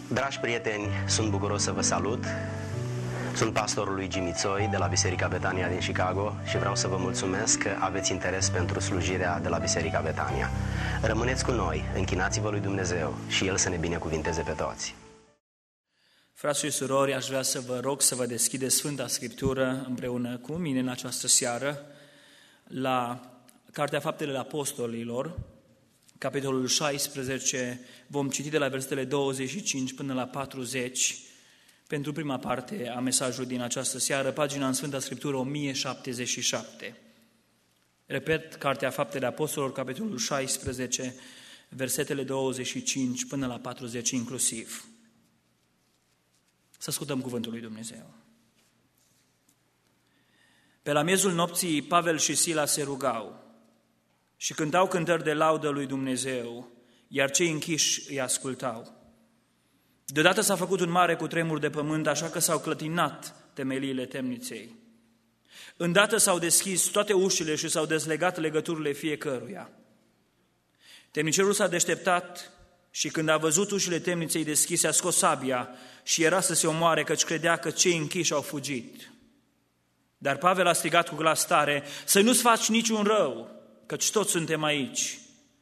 Dragi prieteni, sunt bucuros să vă salut. Sunt pastorul lui Jimmy Tsoi de la Biserica Betania din Chicago și vreau să vă mulțumesc că aveți interes pentru slujirea de la Biserica Betania. Rămâneți cu noi, închinați-vă lui Dumnezeu și El să ne binecuvinteze pe toți. Frați și surori, aș vrea să vă rog să vă deschideți Sfânta Scriptură împreună cu mine în această seară la Cartea Faptele Apostolilor, capitolul 16, vom citi de la versetele 25 până la 40, pentru prima parte a mesajului din această seară, pagina în Sfânta Scriptură 1077. Repet, Cartea Faptele Apostolilor, capitolul 16, versetele 25 până la 40 inclusiv. Să ascultăm cuvântul lui Dumnezeu. Pe la miezul nopții, Pavel și Sila se rugau și cântau cântări de laudă lui Dumnezeu, iar cei închiși îi ascultau. Deodată s-a făcut un mare cutremur de pământ, așa că s-au clătinat temeliile temniței. Îndată s-au deschis toate ușile și s-au dezlegat legăturile fiecăruia. Temnicerul s-a deșteptat și când a văzut ușile temniței deschise, a scos sabia și era să se omoare, căci credea că cei închiși au fugit. Dar Pavel a strigat cu glas tare: să nu-ți faci niciun rău, căci toți suntem aici.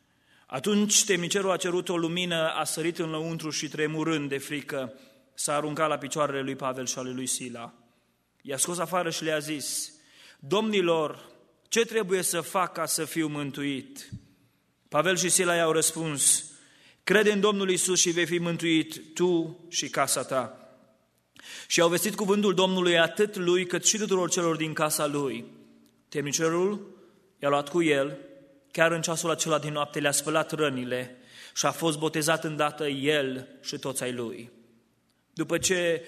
Atunci temnicerul a cerut o lumină, a sărit în lăuntru și, tremurând de frică, s-a aruncat la picioarele lui Pavel și ale lui Sila. I-a scos afară și le-a zis: domnilor, ce trebuie să fac ca să fiu mântuit? Pavel și Sila i-au răspuns: crede în Domnul Iisus și vei fi mântuit, tu și casa ta. Și au vestit cuvântul Domnului atât lui cât și tuturor celor din casa lui. Temnicerul i-a luat cu el, chiar în ceasul acela din noapte le-a spălat rănile și a fost botezat îndată el și toți ai lui. După ce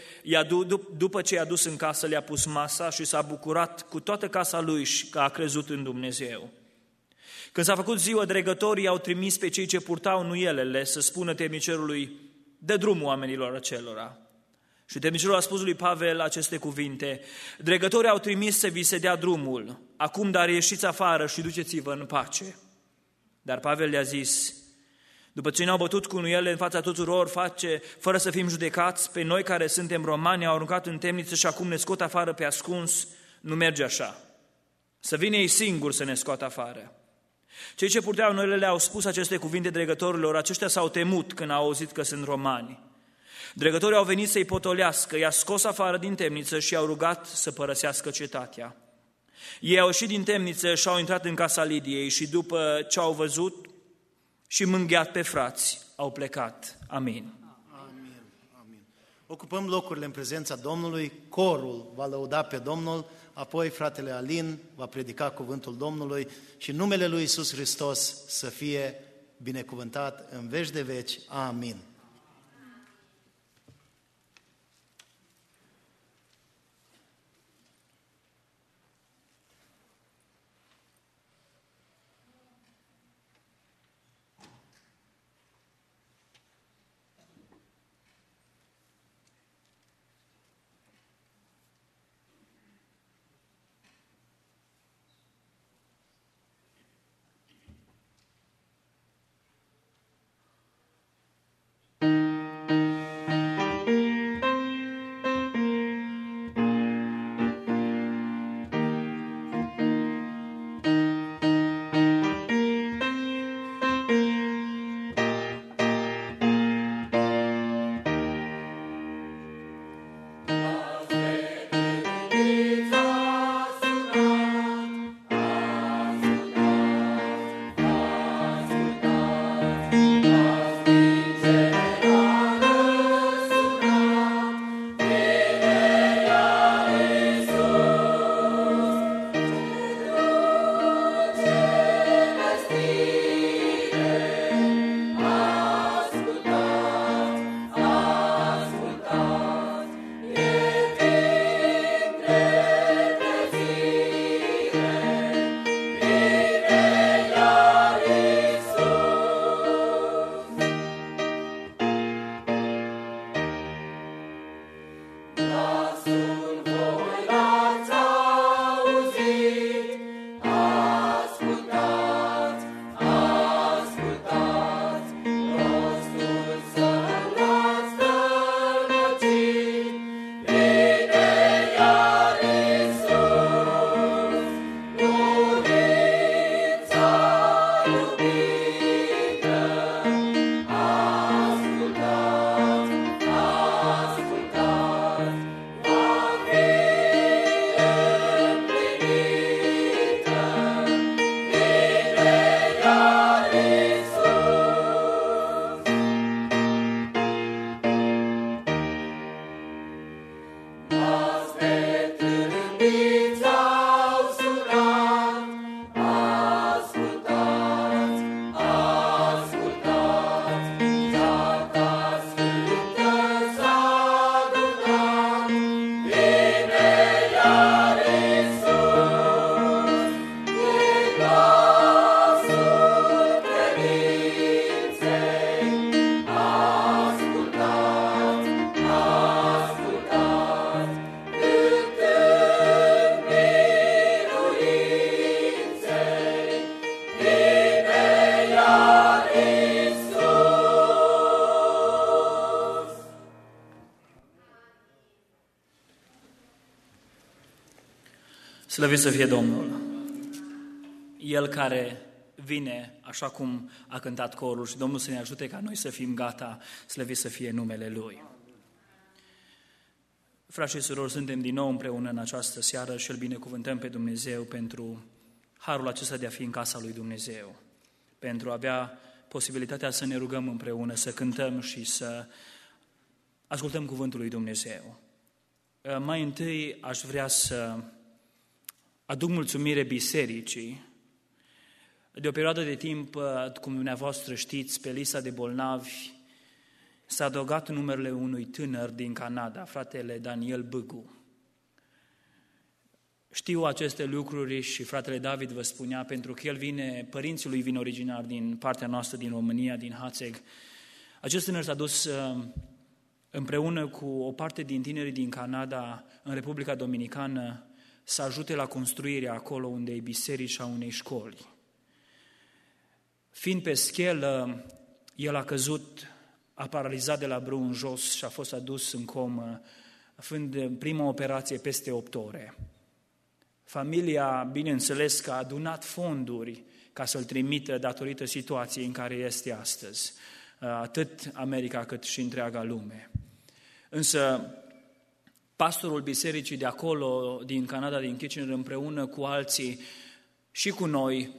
i-a dus în casă, le-a pus masa și s-a bucurat cu toată casa lui și că a crezut în Dumnezeu. Când s-a făcut ziua, dregătorii au trimis pe cei ce purtau nuielele să spună temnicerului: dă drumul oamenilor acelora. Și temnicerul a spus lui Pavel aceste cuvinte: dregătorii au trimis să vi se dea drumul, acum dar ieșiți afară și duceți-vă în pace. Dar Pavel le-a zis: după ce ne-au bătut cu nuiele în fața tuturor, fără să fim judecați, pe noi care suntem romani au aruncat în temniță și acum ne scot afară pe ascuns. Nu merge așa. Să vină ei singuri să ne scoată afară. Cei ce purteau nuielele le-au spus aceste cuvinte dregătorilor, aceștia s-au temut când au auzit că sunt romani. Dregătorii au venit să-i potolească, i-a scos afară din temniță și i-au rugat să părăsească cetatea. Ei au ieșit din temniță și au intrat în casa Lidiei și după ce au văzut și mângheat pe frați, au plecat. Amin. Amin. Amin. Ocupăm locurile în prezența Domnului, corul va lăuda pe Domnul, apoi fratele Alin va predica cuvântul Domnului și numele lui Iisus Hristos să fie binecuvântat în veci de veci. Amin. Slăvit să fie Domnul! El care vine așa cum a cântat corul și Domnul să ne ajute ca noi să fim gata, slăvit să fie numele Lui. Frați și surori, suntem din nou împreună în această seară și îl binecuvântăm pe Dumnezeu pentru harul acesta de a fi în casa lui Dumnezeu, pentru a avea posibilitatea să ne rugăm împreună, să cântăm și să ascultăm cuvântul lui Dumnezeu. Mai întâi aș vrea să aduc mulțumire bisericii. De o perioadă de timp, cum dumneavoastră știți, pe lista de bolnavi s-a adăugat numerele unui tânăr din Canada, fratele Daniel Bâgu. Știu aceste lucruri și fratele David vă spunea, pentru că părinții lui vin originar din partea noastră, din România, din Hațeg. Acest tânăr s-a dus împreună cu o parte din tinerii din Canada în Republica Dominicană să ajute la construirea acolo unde e biserici și a unei școli. Fiind pe schelă, el a căzut, a paralizat de la brâu în jos și a fost adus în comă, fiind prima operație peste 8 ore. Familia, bineînțeles că a adunat fonduri ca să-l trimită datorită situației în care este astăzi, atât America cât și întreaga lume. Însă pastorul bisericii de acolo, din Canada, din Kitchener, împreună cu alții și cu noi,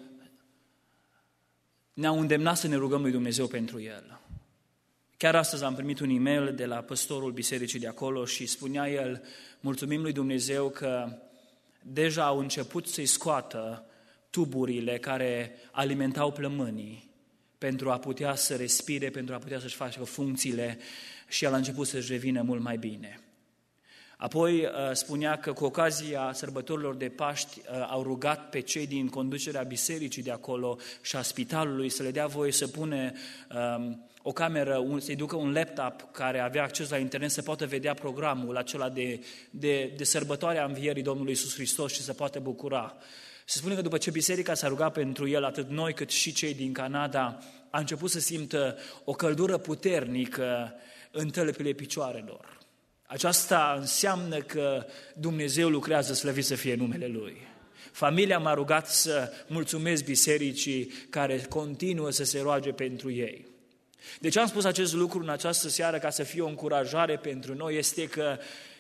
ne-au îndemnat să ne rugăm lui Dumnezeu pentru el. Chiar astăzi am primit un e-mail de la păstorul bisericii de acolo și spunea el, mulțumim lui Dumnezeu că deja au început să-i scoată tuburile care alimentau plămânii pentru a putea să respire, pentru a putea să-și facă funcțiile și el a început să-și revină mult mai bine. Apoi spunea că cu ocazia sărbătorilor de Paști au rugat pe cei din conducerea bisericii de acolo și a spitalului să le dea voie să pune o cameră, să-i ducă un laptop care avea acces la internet să poată vedea programul acela de sărbătoarea învierii Domnului Iisus Hristos și să poată bucura. Se spune că după ce biserica s-a rugat pentru el, atât noi cât și cei din Canada, a început să simtă o căldură puternică în tălpile picioarelor. Aceasta înseamnă că Dumnezeu lucrează, slăvit să fie numele Lui. Familia m-a rugat să mulțumesc bisericii care continuă să se roage pentru ei. De ce am spus acest lucru în această seară ca să fie o încurajare pentru noi? Este că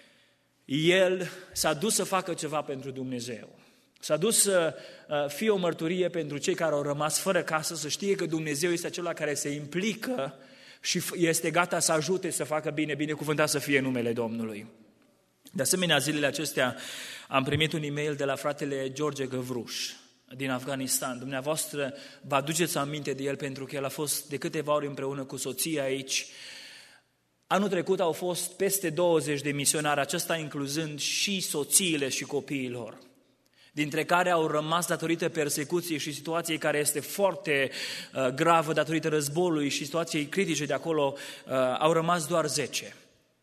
el s-a dus să facă ceva pentru Dumnezeu. S-a dus să fie o mărturie pentru cei care au rămas fără casă, să știe că Dumnezeu este acela care se implică și este gata să ajute să facă bine, binecuvântat să fie numele Domnului. De asemenea, zilele acestea am primit un e-mail de la fratele George Găvruș din Afganistan. Dumneavoastră vă aduceți aminte de el pentru că el a fost de câteva ori împreună cu soția aici. Anul trecut au fost peste 20 de misionari, acesta incluzând și soțiile și copiilor, dintre care au rămas datorită persecuției și situației care este foarte gravă datorită războiului și situației critice de acolo, au rămas doar 10.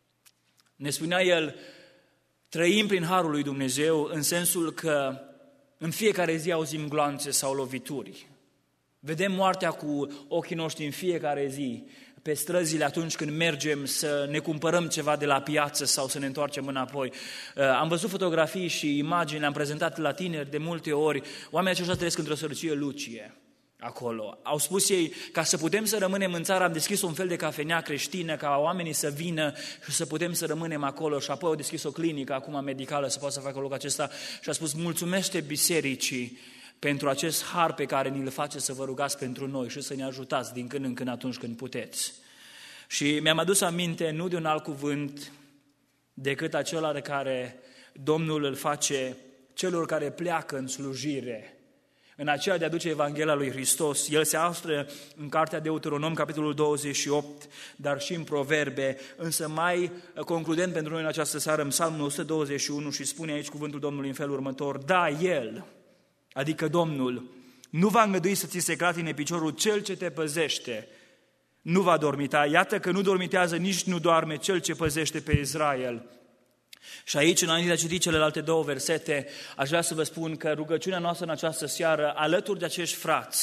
Ne spunea el, trăim prin harul lui Dumnezeu în sensul că în fiecare zi auzim gloanțe sau lovituri. Vedem moartea cu ochii noștri în fiecare zi, pe străzile atunci când mergem să ne cumpărăm ceva de la piață sau să ne întoarcem înapoi. Am văzut fotografii și imagini, le-am prezentat la tineri de multe ori. Oamenii aceștia trăiesc într-o sărăcie lucie acolo. Au spus ei, ca să putem să rămânem în țară, am deschis un fel de cafenea creștină, ca oamenii să vină și să putem să rămânem acolo. Și apoi au deschis o clinică, acum medicală, să poată să facă locul acesta. Și a spus, mulțumește bisericii pentru acest har pe care ni-l face să vă rugați pentru noi și să ne ajutați din când în când atunci când puteți. Și mi-am adus aminte nu de un alt cuvânt decât acela de care Domnul îl face celor care pleacă în slujire, în aceea de a duce Evanghelia lui Hristos. El se află în cartea Deuteronom, capitolul 28, dar și în Proverbe, însă mai concludent pentru noi în această seară, în Psalmul 121, și spune aici cuvântul Domnului în felul următor, da, El, adică Domnul, nu va îngădui să ți se clatine piciorul, cel ce te păzește nu va dormita. Iată că nu dormitează, nici nu doarme cel ce păzește pe Israel. Și aici, înainte de a citi celelalte 2 versete, aș vrea să vă spun că rugăciunea noastră în această seară, alături de acești frați,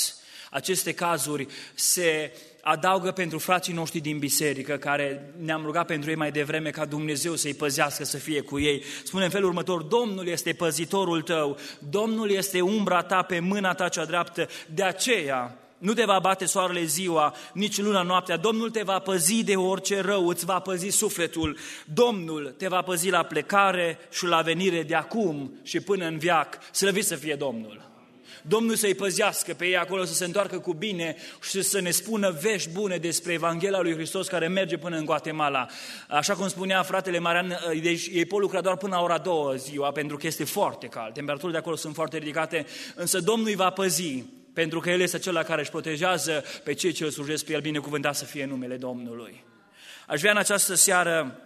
Aceste cazuri se adaugă pentru frații noștri din biserică, care ne-am rugat pentru ei mai devreme ca Dumnezeu să-i păzească, să fie cu ei. Spune în felul următor: Domnul este păzitorul tău, Domnul este umbra ta pe mâna ta cea dreaptă, de aceea nu te va bate soarele ziua, nici luna noaptea. Domnul te va păzi de orice rău, îți va păzi sufletul. Domnul te va păzi la plecare și la venire, de acum și până în veac. Slăvit să fie Domnul! Domnul să-i păzească pe ei acolo, să se întoarcă cu bine și să ne spună vești bune despre Evanghelia lui Hristos care merge până în Guatemala. Așa cum spunea fratele Marian, ei pot lucra doar până la ora 2 ziua, pentru că este foarte cald, temperaturile de acolo sunt foarte ridicate, însă Domnul îi va păzi, pentru că El este acela care își protejează pe cei ce îl slujesc pe El, binecuvântat să fie numele Domnului. Aș vrea în această seară,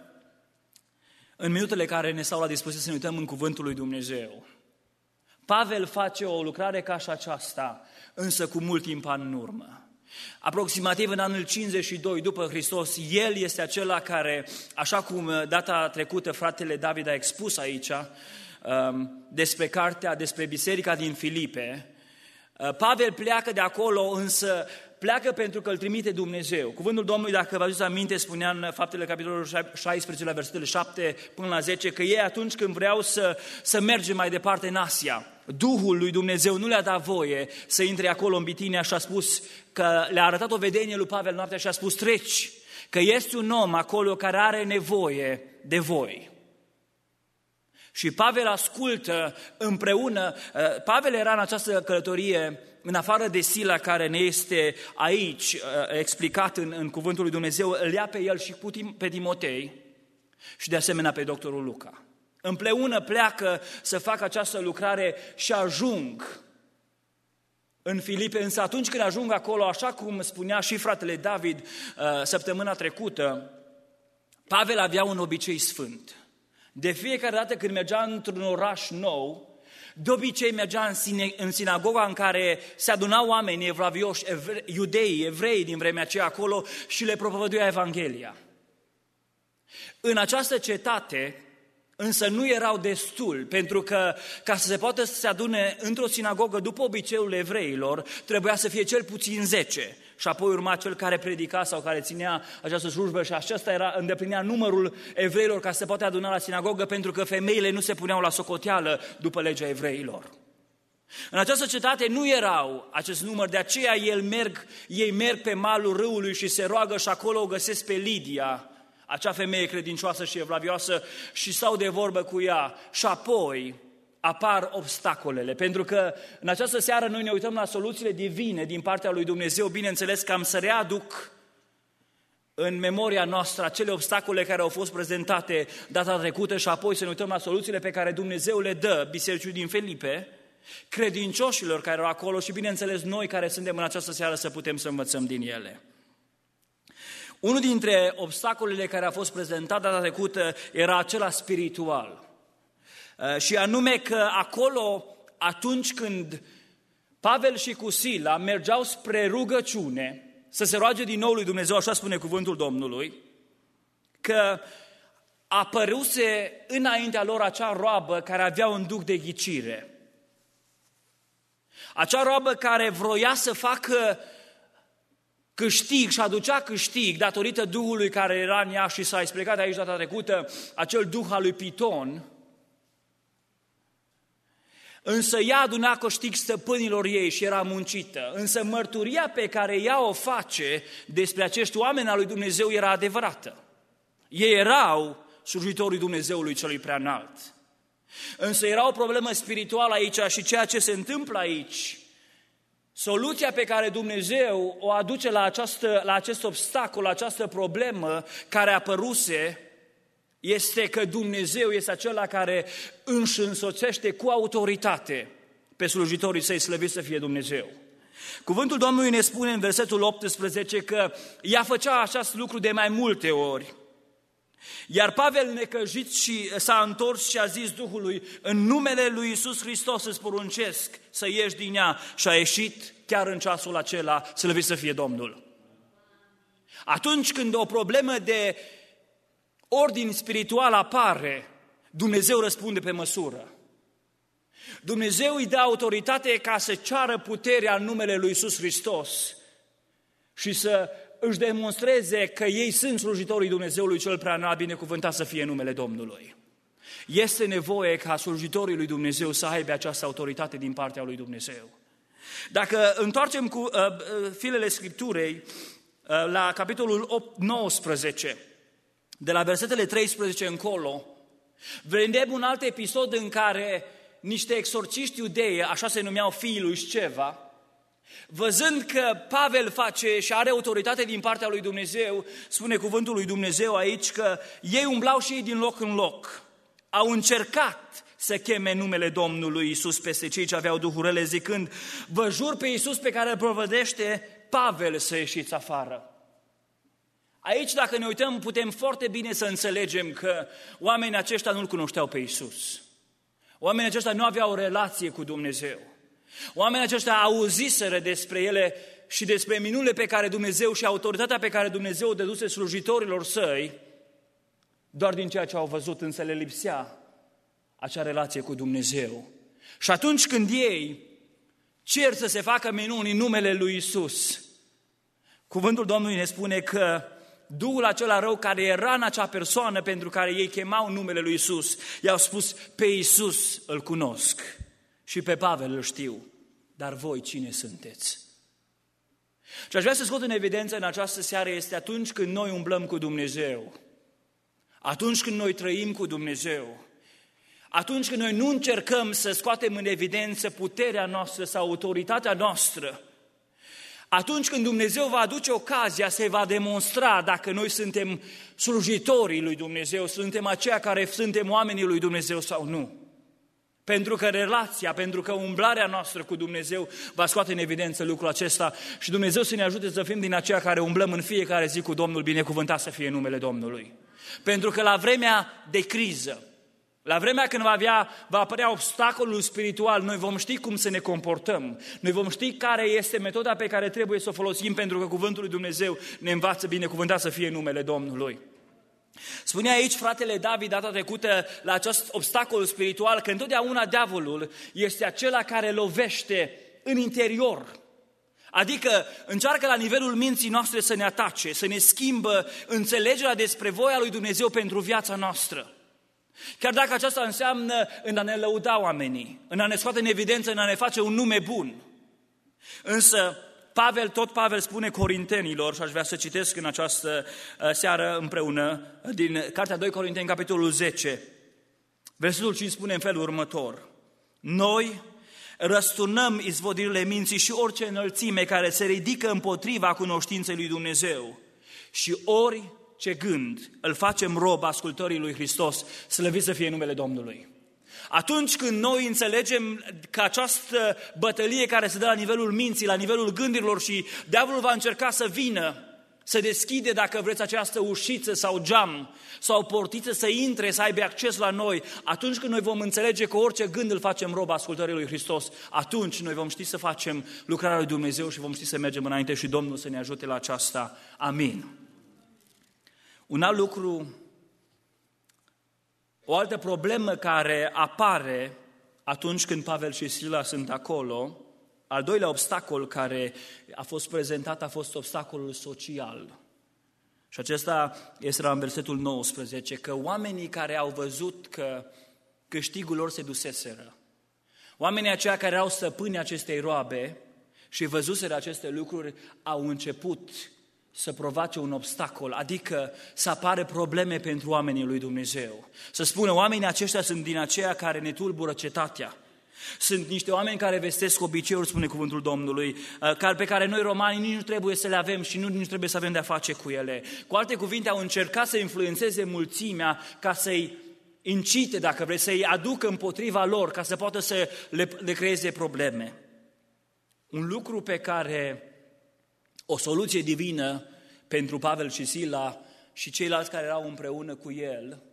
în minutele care ne stau la dispoziție, să ne uităm în Cuvântul lui Dumnezeu. Pavel face o lucrare ca și aceasta, însă cu mult timp în urmă. Aproximativ în anul 52 după Hristos, el este acela care, așa cum data trecută fratele David a expus aici, despre cartea, despre biserica din Filipe, Pavel pleacă de acolo, însă pleacă pentru că îl trimite Dumnezeu. Cuvântul Domnului, dacă vă aduceți aminte, spunea în Faptele capitolul 16, la versetele 7 până la 10, că ei atunci când vreau să mergem mai departe în Asia, Duhul lui Dumnezeu nu le-a dat voie să intre acolo în Bitinia și a spus că le-a arătat o vedenie lui Pavel noaptea și a spus: treci, că este un om acolo care are nevoie de voi. Și Pavel ascultă împreună. Pavel era în această călătorie, în afară de Sila, care ne este aici explicat în Cuvântul lui Dumnezeu, îl ia pe el și pe Timotei și de asemenea pe doctorul Luca. Împreună pleacă să facă această lucrare și ajung în Filipe, însă atunci când ajung acolo, așa cum spunea și fratele David săptămâna trecută, Pavel avea un obicei sfânt. De fiecare dată când mergea într-un oraș nou, de obicei mergea în sinagoga în care se adunau oameni evlavioși, iudei, evrei din vremea aceea acolo și le propovăduia Evanghelia. În această cetate însă nu erau destul, pentru că ca să se poată să se adune într-o sinagogă după obiceiul evreilor, trebuia să fie cel puțin 10. Și apoi urma cel care predica sau care ținea această slujbă și acesta îndeplinea numărul evreilor ca să se poate aduna la sinagogă, pentru că femeile nu se puneau la socoteală după legea evreilor. În această cetate nu erau acest număr, de aceea ei merg pe malul râului și se roagă și acolo o găsesc pe Lidia, acea femeie credincioasă și evlavioasă, și stau de vorbă cu ea. Și apoi apar obstacolele, pentru că în această seară noi ne uităm la soluțiile divine din partea lui Dumnezeu, bineînțeles că am să readuc în memoria noastră acele obstacole care au fost prezentate data trecută și apoi să ne uităm la soluțiile pe care Dumnezeu le dă bisericii din Filipe, credincioșilor care erau acolo și bineînțeles noi care suntem în această seară să putem să învățăm din ele. Unul dintre obstacolele care a fost prezentat data trecută era acela spiritual. Și anume că acolo, atunci când Pavel și cu Sila mergeau spre rugăciune, să se roage din nou lui Dumnezeu, așa spune cuvântul Domnului, că apăruse înaintea lor acea roabă care avea un duh de ghicire. Acea roabă care vroia să facă câștig și aducea câștig datorită Duhului care era în ea și s-a explicat aici data trecută, acel Duh al lui Piton. Însă ea aduna câștig stăpânilor ei și era muncită. Însă mărturia pe care ea o face despre acești oameni al lui Dumnezeu era adevărată. Ei erau slujitorii Dumnezeului celui preanalt. Însă era o problemă spirituală aici și ceea ce se întâmplă aici, soluția pe care Dumnezeu o aduce la acest obstacol, la această problemă care apăruse, este că Dumnezeu este acela care își însoțește cu autoritate pe slujitorii săi, slăvit să fie Dumnezeu. Cuvântul Domnului ne spune în versetul 18 că ea făcea acest lucru de mai multe ori. Iar Pavel, necăjit, și s-a întors și a zis Duhului: în numele lui Iisus Hristos îți poruncesc să ieși din ea. Și a ieșit chiar în ceasul acela, slăvit să fie Domnul. Atunci când o problemă de ordin spiritual apare, Dumnezeu răspunde pe măsură. Dumnezeu îi dă autoritate ca să ceară puterea în numele lui Iisus Hristos și să își demonstreze că ei sunt slujitorii Dumnezeului cel preaînalt, binecuvântat să fie numele Domnului. Este nevoie ca slujitorii lui Dumnezeu să aibă această autoritate din partea lui Dumnezeu. Dacă întoarcem cu filele Scripturei la capitolul 19, de la versetele 13 încolo, vedem un alt episod în care niște exorciști iudei, așa se numeau fiii lui Sceva, văzând că Pavel face și are autoritate din partea lui Dumnezeu, spune cuvântul lui Dumnezeu aici că ei umblau și ei din loc în loc. Au încercat să cheme numele Domnului Iisus peste cei ce aveau duhuri, zicând: vă jur pe Iisus pe care îl propovădește Pavel să ieșiți afară. Aici, dacă ne uităm, putem foarte bine să înțelegem că oamenii aceștia nu-L cunoșteau pe Iisus. Oamenii aceștia nu aveau o relație cu Dumnezeu. Oamenii aceștia auziseră despre ele și despre minunile pe care Dumnezeu și autoritatea pe care Dumnezeu o dăduse slujitorilor săi, doar din ceea ce au văzut, însă le lipsea acea relație cu Dumnezeu. Și atunci când ei cer să se facă minuni în numele lui Iisus, cuvântul Domnului ne spune că duhul acela rău care era în acea persoană pentru care ei chemau numele lui Iisus, i-au spus: pe Iisus îl cunosc și pe Pavel îl știu, dar voi cine sunteți? Și aș vrea să scot în evidență în această seară este atunci când noi umblăm cu Dumnezeu, atunci când noi trăim cu Dumnezeu, atunci când noi nu încercăm să scoatem în evidență puterea noastră sau autoritatea noastră, atunci când Dumnezeu va aduce ocazia să va demonstra dacă noi suntem slujitorii lui Dumnezeu, suntem aceia care suntem oamenii lui Dumnezeu sau nu. Pentru că relația, pentru că umblarea noastră cu Dumnezeu va scoate în evidență lucrul acesta și Dumnezeu să ne ajute să fim din aceia care umblăm în fiecare zi cu Domnul, binecuvântat să fie numele Domnului. Pentru că la vremea de criză, la vremea când va apărea obstacolul spiritual, noi vom ști cum să ne comportăm. Noi vom ști care este metoda pe care trebuie să o folosim, pentru că cuvântul lui Dumnezeu ne învață, binecuvântat să fie numele Domnului. Spunea aici fratele David data trecută la acest obstacol spiritual că întotdeauna diavolul este acela care lovește în interior. Adică încearcă la nivelul minții noastre să ne atace, să ne schimbă înțelegerea despre voia lui Dumnezeu pentru viața noastră. Chiar dacă aceasta înseamnă în a ne lăuda oamenii, în a ne scoate în evidență, în a ne face un nume bun. Însă tot Pavel spune Corintenilor, și aș vrea să citesc în această seară împreună, din Cartea 2 Corinteni, capitolul 10, versetul 5 spune în felul următor: noi răsturnăm izvodirile minții și orice înălțime care se ridică împotriva cunoștinței lui Dumnezeu și orice gând îl facem rob ascultării lui Hristos, slăvit să fie numele Domnului. Atunci când noi înțelegem că această bătălie care se dă la nivelul minții, la nivelul gândurilor și diavolul va încerca să vină, să deschide, dacă vreți, această ușiță sau geam sau portiță să intre, să aibă acces la noi, atunci când noi vom înțelege că orice gând îl facem rob ascultării lui Hristos, atunci noi vom ști să facem lucrarea lui Dumnezeu și vom ști să mergem înainte și Domnul să ne ajute la aceasta. Amin. Un alt lucru, o altă problemă care apare atunci când Pavel și Sila sunt acolo, al doilea obstacol care a fost prezentat a fost obstacolul social. Și acesta este la versetul 19, că oamenii care au văzut că câștigul lor se duseseră, oamenii aceia care erau stăpâni acestei roabe și văzuseră aceste lucruri, au început să provoace un obstacol, adică să apară probleme pentru oamenii lui Dumnezeu. Să spună, oamenii aceștia sunt din aceia care ne tulbură cetatea. Sunt niște oameni care vestesc obiceiuri, spune cuvântul Domnului, pe care noi romanii nici nu trebuie să le avem și nici nu trebuie să avem de-a face cu ele. Cu alte cuvinte, au încercat să influențeze mulțimea ca să-i incite, dacă vreți, să-i aducă împotriva lor, ca să poată să le creeze probleme. Un lucru pe care o soluție divină pentru Pavel și Sila și ceilalți care erau împreună cu el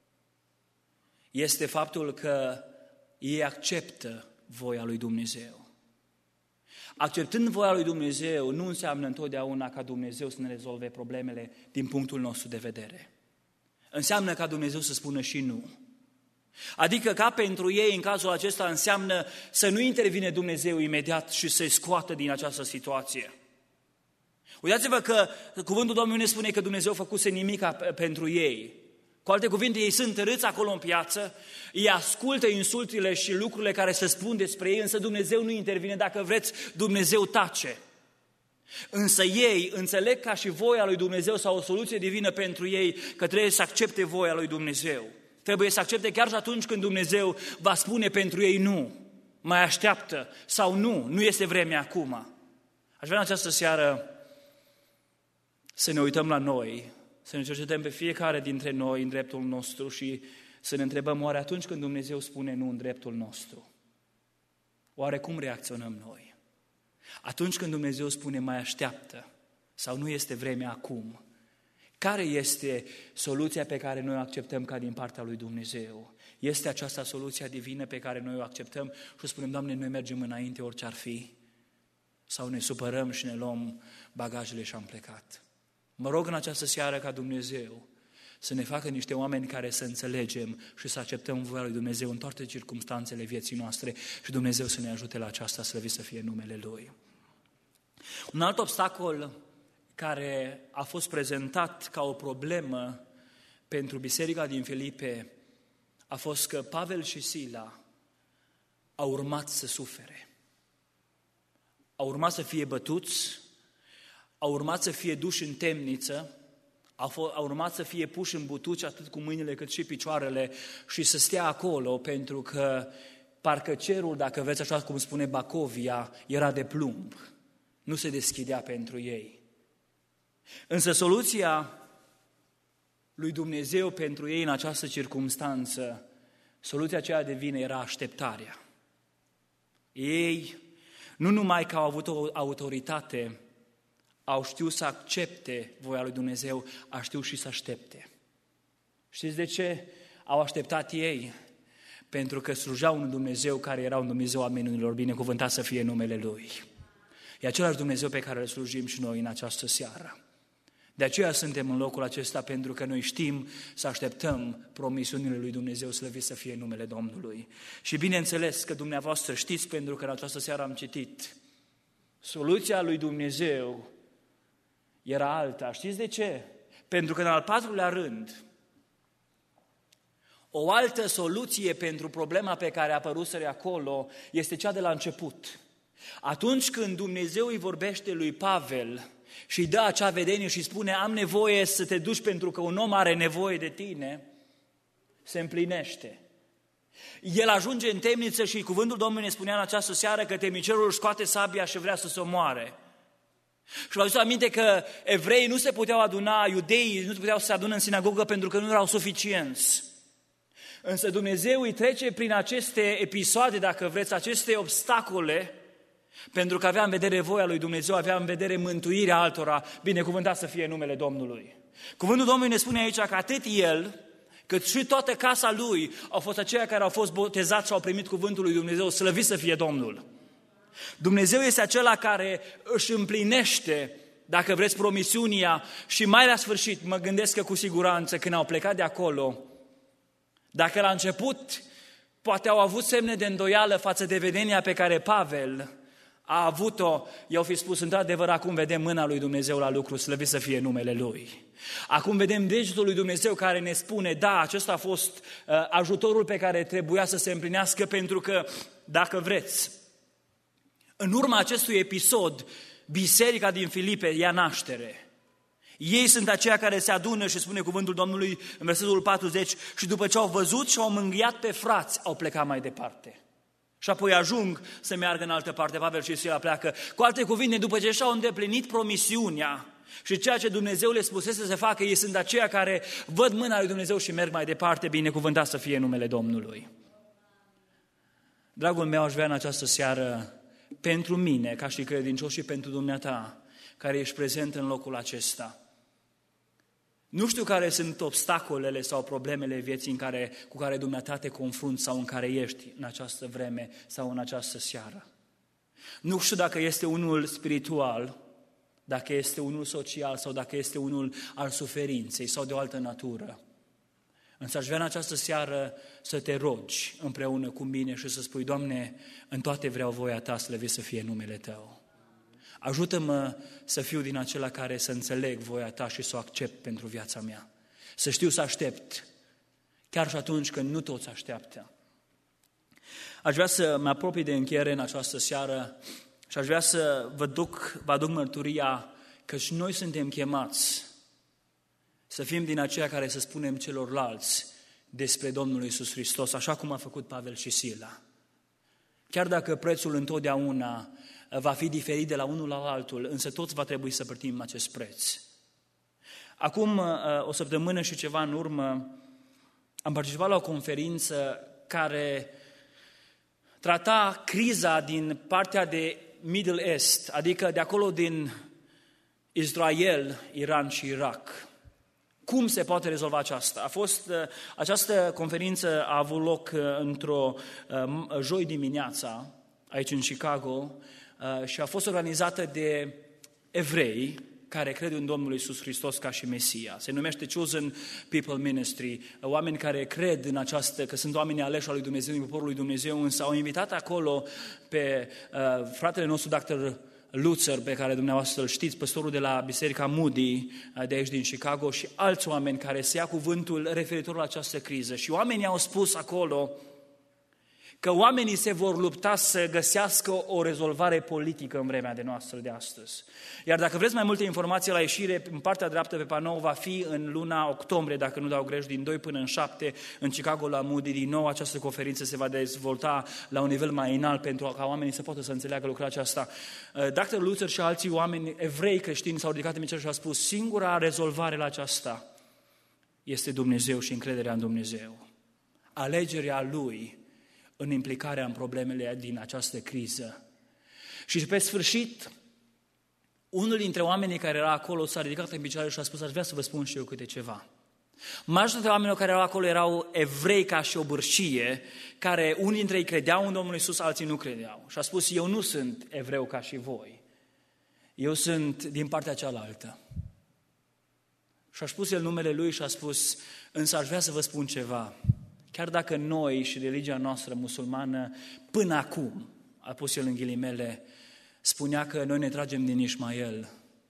este faptul că ei acceptă voia lui Dumnezeu. Acceptând voia lui Dumnezeu nu înseamnă întotdeauna ca Dumnezeu să ne rezolve problemele din punctul nostru de vedere. Înseamnă ca Dumnezeu să spună și nu. Adică ca pentru ei, în cazul acesta, înseamnă să nu intervine Dumnezeu imediat și să-i scoată din această situație. Uitați-vă că cuvântul Domnului ne spune că Dumnezeu făcuse nimica pentru ei. Cu alte cuvinte, ei sunt târâți acolo în piață, ei ascultă insultele și lucrurile care se spun despre ei, însă Dumnezeu nu intervine. Dacă vreți, Dumnezeu tace. Însă ei înțeleg ca și voia lui Dumnezeu sau o soluție divină pentru ei că trebuie să accepte voia lui Dumnezeu. Trebuie să accepte chiar și atunci când Dumnezeu va spune pentru ei nu, mai așteaptă sau nu este vremea acum. Aș vrea în această seară să ne uităm la noi, să ne cercetăm pe fiecare dintre noi în dreptul nostru și să ne întrebăm oare atunci când Dumnezeu spune nu în dreptul nostru, oare cum reacționăm noi? Atunci când Dumnezeu spune mai așteaptă sau nu este vremea acum, care este soluția pe care noi o acceptăm ca din partea lui Dumnezeu? Este aceasta soluția divină pe care noi o acceptăm și spunem, Doamne, noi mergem înainte orice ar fi? Sau ne supărăm și ne luăm bagajele și am plecat? Mă rog în această seară ca Dumnezeu să ne facă niște oameni care să înțelegem și să acceptăm voia lui Dumnezeu în toate circumstanțele vieții noastre și Dumnezeu să ne ajute la aceasta, slăvit să fie numele Lui. Un alt obstacol care a fost prezentat ca o problemă pentru biserica din Filipe a fost că Pavel și Sila au urmat să sufere. Au urmat să fie bătuți, au urmat să fie duși în temniță, au urmat să fie puși în butuci atât cu mâinile cât și picioarele și să stea acolo pentru că parcă cerul, dacă vreți așa cum spune Bacovia, era de plumb. Nu se deschidea pentru ei. Însă soluția lui Dumnezeu pentru ei în această circumstanță, soluția aceea divină era așteptarea. Ei, nu numai că au avut o autoritate, au știut să accepte voia lui Dumnezeu, au știut și să aștepte. Știți de ce au așteptat ei? Pentru că slujeau un Dumnezeu care era un Dumnezeu al minunilor, binecuvântat să fie numele Lui. E același Dumnezeu pe care îl slujim și noi în această seară. De aceea suntem în locul acesta, pentru că noi știm să așteptăm promisiunile lui Dumnezeu, slăvit să fie numele Domnului. Și bineînțeles că dumneavoastră știți, pentru că în această seară am citit, soluția lui Dumnezeu era alta. Știți de ce? Pentru că în al patrulea rând, o altă soluție pentru problema pe care a apăruseră acolo este cea de la început. Atunci când Dumnezeu îi vorbește lui Pavel și îi dă acea vedenie și spune am nevoie să te duci pentru că un om are nevoie de tine, se împlinește. El ajunge în temniță și cuvântul Domnului ne spunea în această seară că temnicerul își scoate sabia și vrea să se omoare. Și vă aduceți aminte că evreii nu se puteau aduna, iudeii nu se puteau să se adună în sinagogă pentru că nu erau suficienți. Însă Dumnezeu îi trece prin aceste episoade, dacă vreți, aceste obstacole, pentru că avea în vedere voia lui Dumnezeu, avea în vedere mântuirea altora, binecuvântat să fie numele Domnului. Cuvântul Domnului ne spune aici că atât el, cât și toată casa lui au fost aceia care au fost botezați și au primit cuvântul lui Dumnezeu, slăvit să fie Domnul. Dumnezeu este acela care își împlinește, dacă vreți, promisiunea și mai la sfârșit, mă gândesc că cu siguranță când au plecat de acolo, dacă la început poate au avut semne de îndoială față de vedenia pe care Pavel a avut-o, i-au fi spus, într-adevăr, acum vedem mâna lui Dumnezeu la lucru, slăvit să fie numele Lui. Acum vedem degetul lui Dumnezeu care ne spune, da, acesta a fost ajutorul pe care trebuia să se împlinească, pentru că, dacă vreți, în urma acestui episod, biserica din Filipe ia naștere. Ei sunt aceia care se adună și spune cuvântul Domnului în versetul 40 și după ce au văzut și au mângâiat pe frați, au plecat mai departe. Și apoi ajung să meargă în altă parte, Pavel și Sila pleacă. Cu alte cuvinte, după ce și-au îndeplinit promisiunea și ceea ce Dumnezeu le spusese să facă, ei sunt aceia care văd mâna lui Dumnezeu și merg mai departe, binecuvântat să fie numele Domnului. Dragul meu, aș vrea în această seară, pentru mine, ca și credincios, și pentru dumneata, care ești prezent în locul acesta. Nu știu care sunt obstacolele sau problemele vieții cu care dumneata te confrunți sau în care ești în această vreme sau în această seară. Nu știu dacă este unul spiritual, dacă este unul social sau dacă este unul al suferinței sau de o altă natură. Însă aș vrea în această seară să te rogi împreună cu mine și să spui, Doamne, în toate vreau voia Ta, slăvit să fie numele Tău. Ajută-mă să fiu din acela care să înțeleg voia Ta și să o accept pentru viața mea. Să știu să aștept, chiar și atunci când nu toți așteaptă. Aș vrea să mă apropii de încheiere în această seară și aș vrea să vă aduc mărturia că și noi suntem chemați să fim din aceia care să spunem celorlalți despre Domnul Iisus Hristos, așa cum a făcut Pavel și Sila. Chiar dacă prețul întotdeauna va fi diferit de la unul la altul, însă toți va trebui să plătim acest preț. Acum o săptămână și ceva în urmă am participat la o conferință care trata criza din partea de Middle East, adică de acolo din Israel, Iran și Irak. Cum se poate rezolva aceasta? Această conferință a avut loc într-o joi dimineața, aici în Chicago, și a fost organizată de evrei care cred în Domnul Iisus Hristos ca și Mesia. Se numește Chosen People Ministry, oameni care cred în această, că sunt oameni aleși al lui Dumnezeu, din poporul lui Dumnezeu, însă au invitat acolo pe fratele nostru, Dr. Lutzer, pe care dumneavoastră îl știți, păstorul de la Biserica Moody, de aici din Chicago, și alți oameni care se ia cuvântul referitor la această criză. Și oamenii au spus acolo că oamenii se vor lupta să găsească o rezolvare politică în vremea de noastră de astăzi. Iar dacă vreți mai multe informații la ieșire, în partea dreaptă pe panou va fi în luna octombrie, dacă nu dau greș, din 2 până în 7, în Chicago la Moody. Din nou această conferință se va dezvolta la un nivel mai înalt pentru ca oamenii să poată să înțeleagă lucrarea aceasta. Dr. Luther și alții oameni evrei creștini s-au ridicat în mijloc și au spus, singura rezolvare la aceasta este Dumnezeu și încrederea în Dumnezeu. Alegerea Lui în implicarea în problemele din această criză. Și pe sfârșit, unul dintre oamenii care era acolo s-a ridicat în picioare și a spus, aș vrea să vă spun și eu câte ceva. Majoritatea oamenilor care erau acolo erau evrei ca și o bârșie, care unii dintre ei credeau în Domnul Iisus, alții nu credeau. Și a spus, eu nu sunt evreu ca și voi. Eu sunt din partea cealaltă. Și a spus el numele lui și a spus, însă aș vrea să vă spun ceva. Chiar dacă noi și religia noastră musulmană, până acum, a pus el în ghilimele, spunea că noi ne tragem din Ismael,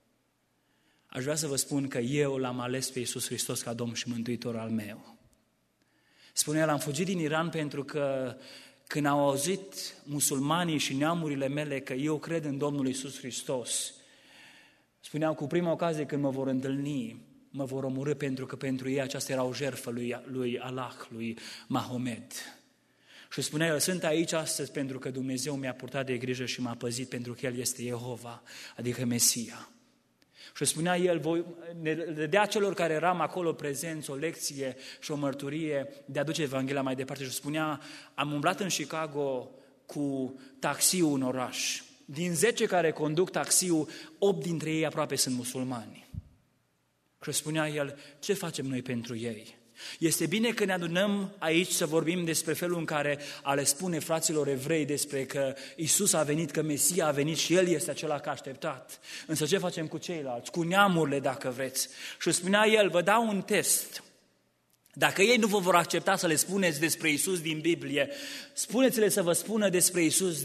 aș vrea să vă spun că eu l-am ales pe Iisus Hristos ca Domn și Mântuitor al meu. Spunea, l-am fugit din Iran pentru că când au auzit musulmanii și neamurile mele că eu cred în Domnul Iisus Hristos, spuneau, cu prima ocazie când mă vor întâlni, mă vor omorî pentru că pentru ei aceasta era o jertfă lui Allah, lui Mahomed. Și spunea el, sunt aici astăzi pentru că Dumnezeu mi-a purtat de grijă și m-a păzit pentru că El este Jehova, adică Mesia. Și spunea el, ne dădea celor care eram acolo prezenți o lecție și o mărturie de a duce Evanghelia mai departe. Și spunea, am umblat în Chicago cu taxiul în oraș. Din 10 care conduc taxiul, 8 dintre ei aproape sunt musulmani. Și spunea el, ce facem noi pentru ei? Este bine că ne adunăm aici să vorbim despre felul în care a le spune fraților evrei despre că Iisus a venit, că Mesia a venit și El este acela care a așteptat. Însă ce facem cu ceilalți? Cu neamurile, dacă vreți. Și spunea el, vă dau un test. Dacă ei nu vă vor accepta să le spuneți despre Iisus din Biblie, spuneți-le să vă spună despre Iisus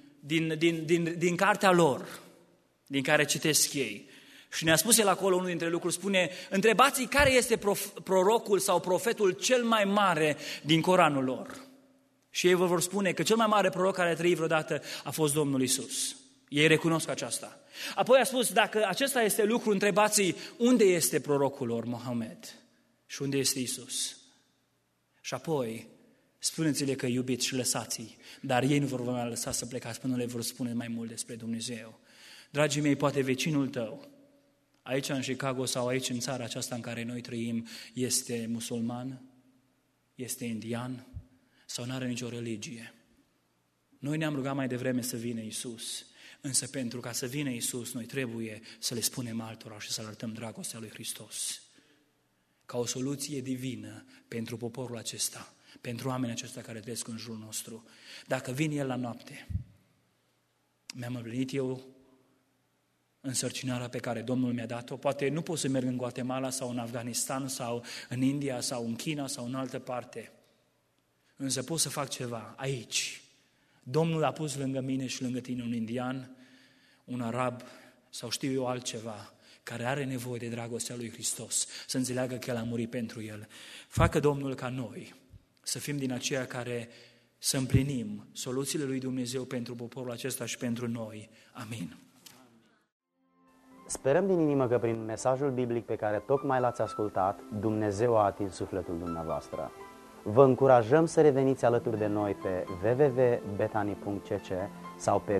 din cartea lor, din care citesc ei. Și ne-a spus el acolo unul dintre lucruri, spune, întrebați-i care este prorocul sau profetul cel mai mare din Coranul lor. Și ei vă vor spune că cel mai mare proroc care a trăit vreodată a fost Domnul Iisus. Ei recunosc aceasta. Apoi a spus, dacă acesta este lucru, întrebați-i unde este prorocul lor, Mohamed, și unde este Iisus. Și apoi spuneți-le că iubiți și lăsați-i, dar ei nu vor mai lăsa să plecați până le vor spune mai mult despre Dumnezeu. Dragii mei, poate vecinul tău, aici în Chicago sau aici în țara aceasta în care noi trăim, este musulman, este indian sau nu are nicio religie. Noi ne-am rugat mai devreme să vină Iisus, însă pentru ca să vină Iisus, noi trebuie să le spunem altora și să arătăm dragostea lui Hristos. Ca o soluție divină pentru poporul acesta, pentru oamenii acestea care trăiesc în jurul nostru. Dacă vine El la noapte, mi-am împlinit eu însărcinarea pe care Domnul mi-a dat-o. Poate nu pot să merg în Guatemala sau în Afganistan sau în India sau în China sau în altă parte. Însă pot să fac ceva aici. Domnul a pus lângă mine și lângă tine un indian, un arab sau știu eu altceva, care are nevoie de dragostea lui Hristos, să înțeleagă că El a murit pentru el. Facă Domnul ca noi să fim din aceia care să împlinim soluțiile lui Dumnezeu pentru poporul acesta și pentru noi. Amin. Sperăm din inimă că prin mesajul biblic pe care tocmai l-ați ascultat, Dumnezeu a atins sufletul dumneavoastră. Vă încurajăm să reveniți alături de noi pe www.betani.cc sau pe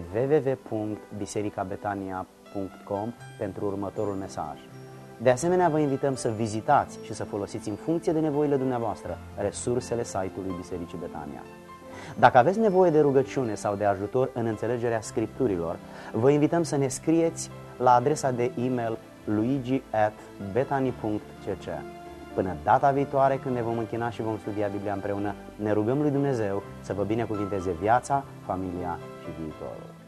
www.bisericabetania.com pentru următorul mesaj. De asemenea, vă invităm să vizitați și să folosiți în funcție de nevoile dumneavoastră resursele site-ului Bisericii Betania. Dacă aveți nevoie de rugăciune sau de ajutor în înțelegerea Scripturilor, vă invităm să ne scrieți la adresa de e-mail luigi@betani.cc. Până data viitoare, când ne vom închina și vom studia Biblia împreună, ne rugăm lui Dumnezeu să vă binecuvinteze viața, familia și viitorul.